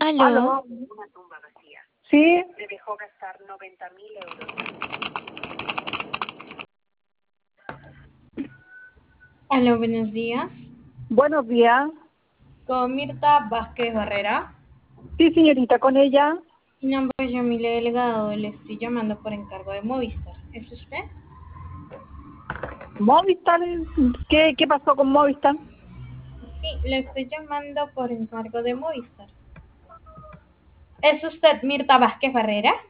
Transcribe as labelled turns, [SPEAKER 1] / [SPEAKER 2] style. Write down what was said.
[SPEAKER 1] Aló.
[SPEAKER 2] Aló. Sí,
[SPEAKER 1] Aló, buenos días.
[SPEAKER 2] buenos días.
[SPEAKER 1] Con Mirta Vázquez Barrera.
[SPEAKER 2] Sí, señorita, con ella.
[SPEAKER 1] Mi nombre es Yamile Delgado. Le estoy llamando por encargo de Movistar. ¿Es usted?
[SPEAKER 2] Movistar, ¿qué pasó con Movistar?
[SPEAKER 1] Sí, le estoy llamando por encargo de Movistar. ¿Es usted Mirta Vázquez Barrera?